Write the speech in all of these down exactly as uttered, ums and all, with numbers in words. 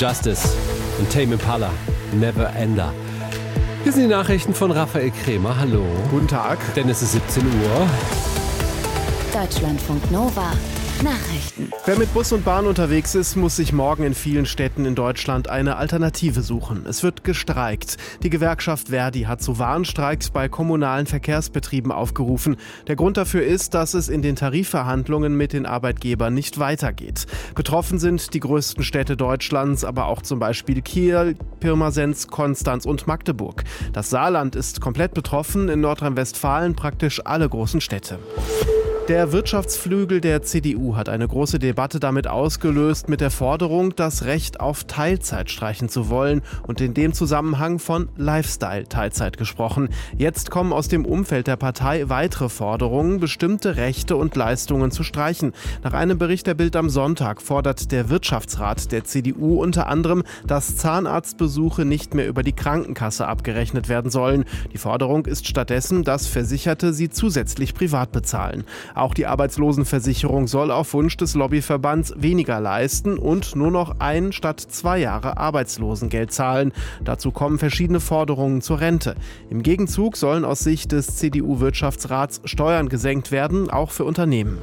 Justice und Tame Impala, Never Ender. Hier sind die Nachrichten von Raphael Krämer. Hallo. Guten Tag. Denn es ist siebzehn Uhr. Deutschlandfunk Nova. Nachrichten. Wer mit Bus und Bahn unterwegs ist, muss sich morgen in vielen Städten in Deutschland eine Alternative suchen. Es wird gestreikt. Die Gewerkschaft Verdi hat zu Warnstreiks bei kommunalen Verkehrsbetrieben aufgerufen. Der Grund dafür ist, dass es in den Tarifverhandlungen mit den Arbeitgebern nicht weitergeht. Betroffen sind die größten Städte Deutschlands, aber auch zum Beispiel Kiel, Pirmasens, Konstanz und Magdeburg. Das Saarland ist komplett betroffen, in Nordrhein-Westfalen praktisch alle großen Städte. Der Wirtschaftsflügel der C D U hat eine große Debatte damit ausgelöst, mit der Forderung, das Recht auf Teilzeit streichen zu wollen und in dem Zusammenhang von Lifestyle-Teilzeit gesprochen. Jetzt kommen aus dem Umfeld der Partei weitere Forderungen, bestimmte Rechte und Leistungen zu streichen. Nach einem Bericht der Bild am Sonntag fordert der Wirtschaftsrat der C D U unter anderem, dass Zahnarztbesuche nicht mehr über die Krankenkasse abgerechnet werden sollen. Die Forderung ist stattdessen, dass Versicherte sie zusätzlich privat bezahlen. Auch die Arbeitslosenversicherung soll auf Wunsch des Lobbyverbands weniger leisten und nur noch ein statt zwei Jahre Arbeitslosengeld zahlen. Dazu kommen verschiedene Forderungen zur Rente. Im Gegenzug sollen aus Sicht des C D U-Wirtschaftsrats Steuern gesenkt werden, auch für Unternehmen.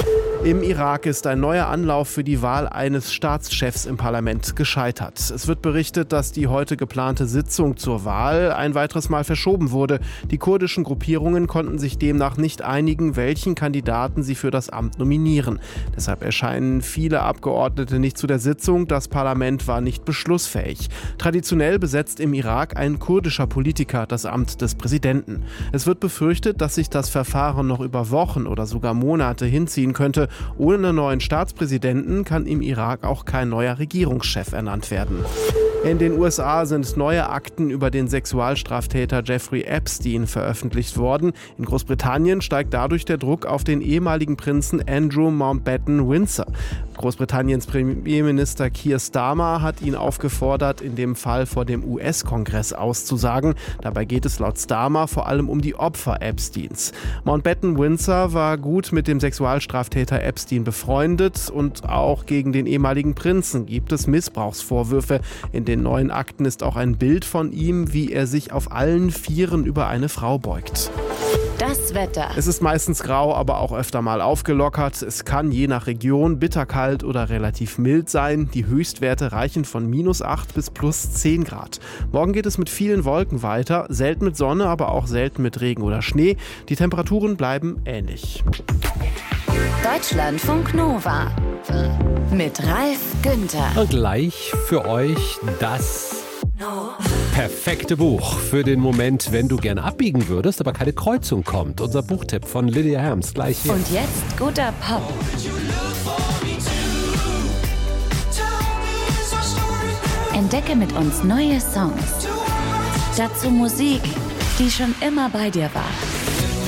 Im Irak ist ein neuer Anlauf für die Wahl eines Staatschefs im Parlament gescheitert. Es wird berichtet, dass die heute geplante Sitzung zur Wahl ein weiteres Mal verschoben wurde. Die kurdischen Gruppierungen konnten sich demnach nicht einigen, welchen Kandidaten sie für das Amt nominieren. Deshalb erscheinen viele Abgeordnete nicht zu der Sitzung. Das Parlament war nicht beschlussfähig. Traditionell besetzt im Irak ein kurdischer Politiker das Amt des Präsidenten. Es wird befürchtet, dass sich das Verfahren noch über Wochen oder sogar Monate hinziehen könnte. Ohne einen neuen Staatspräsidenten kann im Irak auch kein neuer Regierungschef ernannt werden. In den U S A sind neue Akten über den Sexualstraftäter Jeffrey Epstein veröffentlicht worden. In Großbritannien steigt dadurch der Druck auf den ehemaligen Prinzen Andrew Mountbatten Windsor. Großbritanniens Premierminister Keir Starmer hat ihn aufgefordert, in dem Fall vor dem U S-Kongress auszusagen. Dabei geht es laut Starmer vor allem um die Opfer Epsteins. Mountbatten Windsor war gut mit dem Sexualstraftäter Epstein befreundet und auch gegen den ehemaligen Prinzen gibt es Missbrauchsvorwürfe. In den neuen Akten ist auch ein Bild von ihm, wie er sich auf allen Vieren über eine Frau beugt. Das Wetter. Es ist meistens grau, aber auch öfter mal aufgelockert. Es kann je nach Region bitterkalt oder relativ mild sein. Die Höchstwerte reichen von minus acht bis plus zehn Grad. Morgen geht es mit vielen Wolken weiter, selten mit Sonne, aber auch selten mit Regen oder Schnee. Die Temperaturen bleiben ähnlich. Deutschlandfunk Nova mit Ralf Günther. Und gleich für euch das perfekte Buch für den Moment, wenn du gerne abbiegen würdest, aber keine Kreuzung kommt. Unser Buchtipp von Lydia Herms gleich hier. Und jetzt guter Pop. Entdecke mit uns neue Songs. Dazu Musik, die schon immer bei dir war.